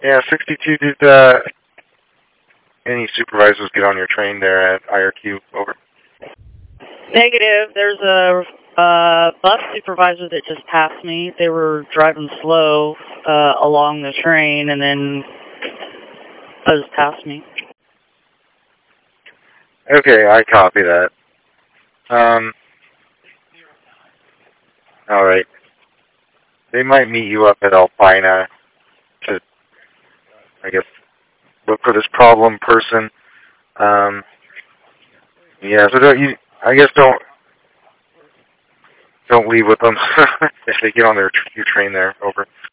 Yeah, 62, did any supervisors get on your train there at IRQ? Over. Negative. There's a bus supervisor that just passed me. They were driving slow along the train and then buzzed past me. Okay, I copy that. All right. They might meet you up at Alpina to, I guess, look for this problem person. Yeah, so don't leave with them if they get on your train there. Over.